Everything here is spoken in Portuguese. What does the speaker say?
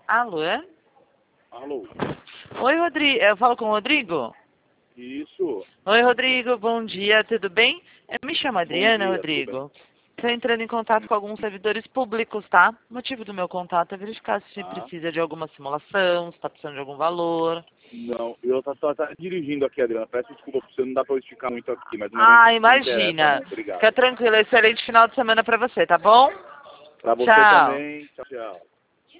Alô, é? Alô? Oi, Rodrigo. Eu falo com o Rodrigo? Isso. Oi, Rodrigo. Bom dia. Tudo bem? Eu me chamo Bom Adriana, dia, tudo bem? Rodrigo. Estou entrando em contato com alguns servidores públicos, tá? O motivo do meu contato é verificar se Ah, precisa de alguma simulação, se está precisando de algum valor. não, eu tô dirigindo aqui, Adriana. Peço desculpa por você, não dá pra eu esticar muito aqui, mas no momento Ah, não interessa, imagina. não. Obrigado. Fica tranquilo. Excelente final de semana para você, tá bom? Pra você Tchau. também. Tchau, tchau.